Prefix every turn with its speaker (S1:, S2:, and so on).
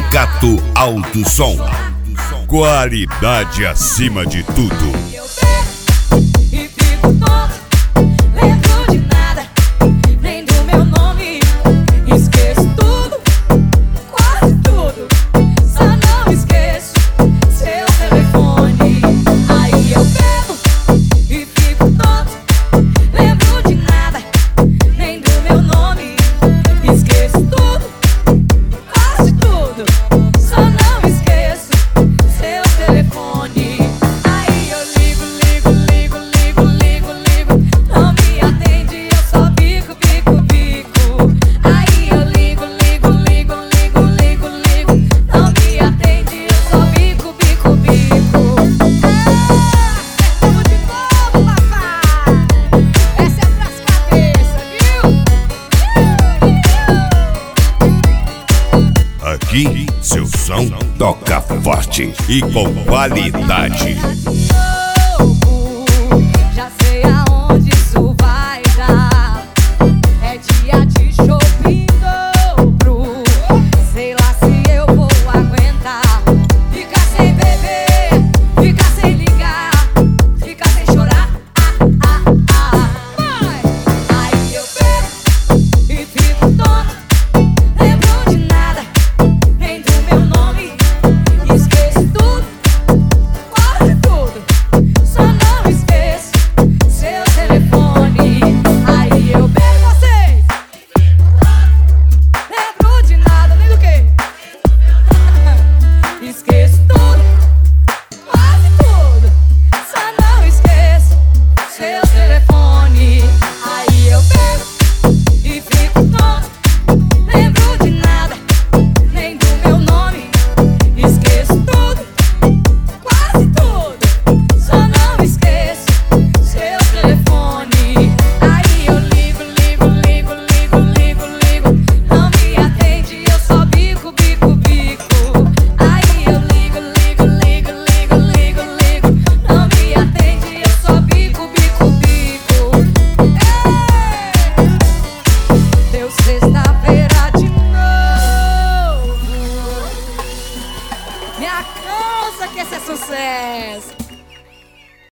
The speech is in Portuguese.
S1: Gato Alto Som. Qualidade acima de tudo.
S2: Eu bebo e fico tonto, lembro de nada, nem do meu nome. Esqueço tudo, quase tudo, só não esqueço seu telefone. Aí eu bebo e fico tonto, lembro de nada, nem do meu nome. Esqueço tudo, quase tudo, só não esqueço seu telefone. Aí eu ligo, não me atende, eu só bico. Aí eu ligo, não me atende, eu só bico. Tudo de novo, papai. Essa é pras cabeças, viu?
S1: Aqui, seu som toca forte e com qualidade.